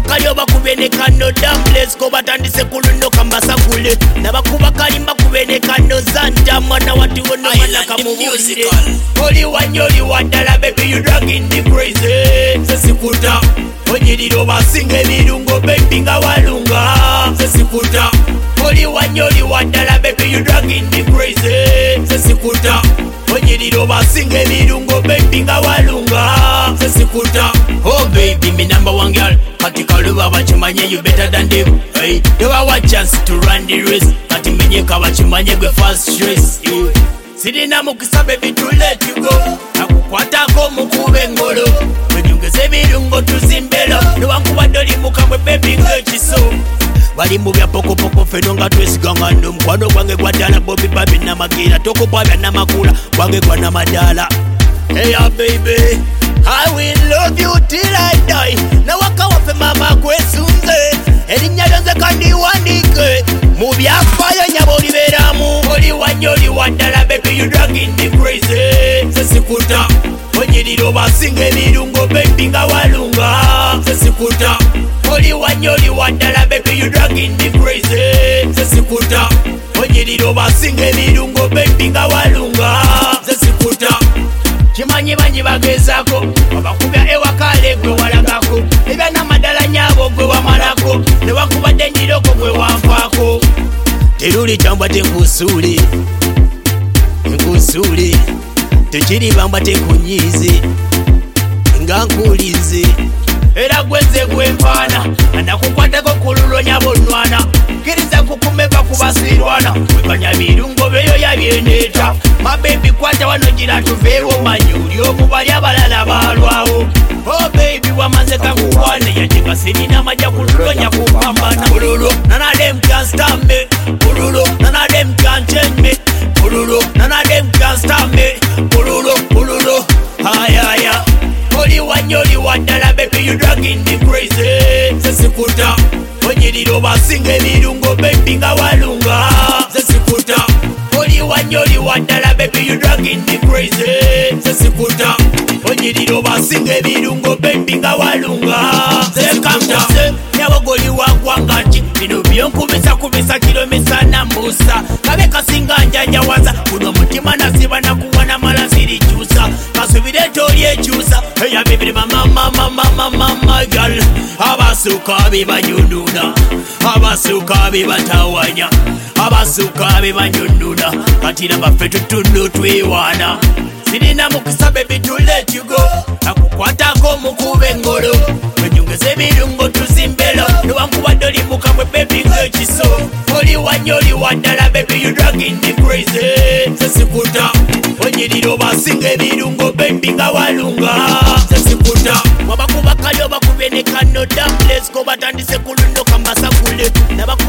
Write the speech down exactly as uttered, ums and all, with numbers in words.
kali obakubye ne kano dambles ko batandise kuluno kambasakule nabakuba kalimba kubye ne kano zanta mwana watiwo no mwana kamubuzire oli wanyoli wadala baby you dragging the crazy sesikuta onyiriro basinga ebirungo baby nga walunga sesikuta oli wanyoli wadala baby you dragging the crazy sesikuta onyiriro basinga ebirungo baby nga walunga sesikuta oh baby me number one girl kati kaluba bachimanye you better than them hey you have a chance to run the race kati menyeka bachimanye gwe fast race yeah. Sirina mukisa baby to let you go nakukwatako mukube ngolo wenyongeze ebirungo tuzimbelo niwankuba doli mukamwe baby ngekiso bali mu bya pokopoko feno nga twesiganga ndo mukwano gwange gwadala bobi babi namagira tokupabya namakula gwange gwa namadala hey yeah, baby I will love you till I die nawaka wafe mama kwesunze erinnya lyonze kandi wandike mu byafaayo nyabo liberamu oli wanyoli wadala baby you dragging the crazy sesikuta onyiriro basinga ebirungo baby nga walunga sesikuta oli wanyoli wadala baby you dragging the crazy sesikuta onyiriro basinga ebirungo baby nga walunga sesikuta kimanyi banyi bagezako abakubya ewakale gwe walagako ebya namadala nyabo gwe wamalako ne wakubadde njiroko gwe wanfaako teruli kyamba tenkusule nkusule tekiri bamba tekunyize nga nkulize era gwenze gwenfaana anakukwatako kululo nyabo nwana kiriza kukumeva kubasirwana wekanya birungo beyo yabyeneta mabebi kwata wano gira tuveewo manyi uli omu bali abalala balwawo oh baby wamaze kakuwane yajenga sirina maja kululo nyakupambana kululo none of them can stop me kululo none of them can change me kululo none of them can stop me kululo kululo hayaya oli wanyoli wadala baby you dragging the crazy sesikuta onyiriro basinga ebirungo baby nga walunga sesikuta oli wanyoli wadala baby you dragging the crazy sesikuta onyiriro basinga ebirungo baby nga walunga sesikuta nyabogoli wakwanga nti bino byonkubisa kubisa kilomisa na mbusa kabe kasinga njanja waza kuno mutima nasiba nakuwana mala sirikyusa kasubire toli ekyusa eya bibiri mama mama mama mama girl abasuka bibanyunduna abasuka bibatawanya abasuka bibanyunduna kati nabaffe tutundu twiwaana sirina mukisa baby to let you go nakukwatako mukube ngolo wenyongeze ebirungo tuzimbelo niwankuba doli mukamwe baby ngekiso oli wanyoli wadala baby you dragging the crazy sesikuta onyiriro basinga ebirungo baby nga walunga sesikuta wabakuba kali obakubye ne kano dambles ko batandise kuluno kambasakule